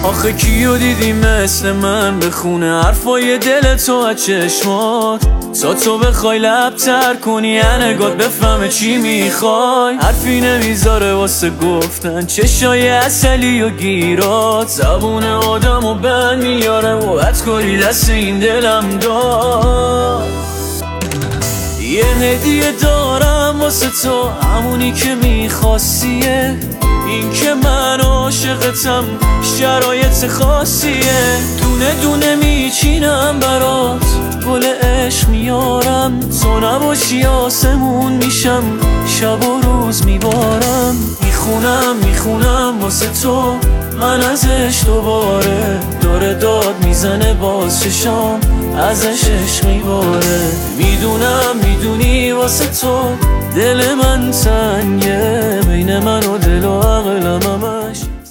آخه کیو دیدی مثل من بخونه حرفای دل تو از چشمات، تا تو بخوای لب‌تر کنی نگات بفهمه چی میخوای. حرفی نمیذاره واسه گفتن، چشای عسلی و گیرات زبون آدمو بند میاره و بدکاری دست این دلم داد. یه هدیه دارم واسه تو، همونی که میخواستیه، این که من عاشقتم شرایط خاصیه. دونه دونه میچینم برات، گل عشق میارم، تو نباشی آسمون میشم، شب و روز میبارم. میخونم واسه تو من ازش دوباره، داره داد میزنه باز چشام ازش عشق میباره. میدونی واسه تو دل من تنگه، بین من و دل و عقلم